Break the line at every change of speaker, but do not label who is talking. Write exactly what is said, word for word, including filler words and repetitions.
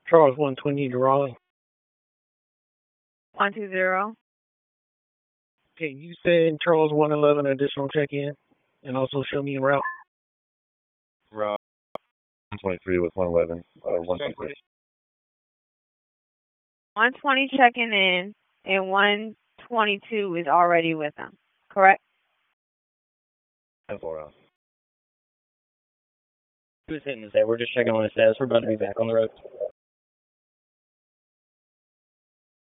Charles one twenty to Raleigh.
one two zero.
Okay, you said Charles one eleven additional check-in, and also show me a route.
Route one twenty-three with one eleven. Uh, one twenty-three.
one twenty checking in, and one twenty-two is already with them, correct?
ten four out.
Who's hitting us there? We're just checking on the status. We're about to be back on the road.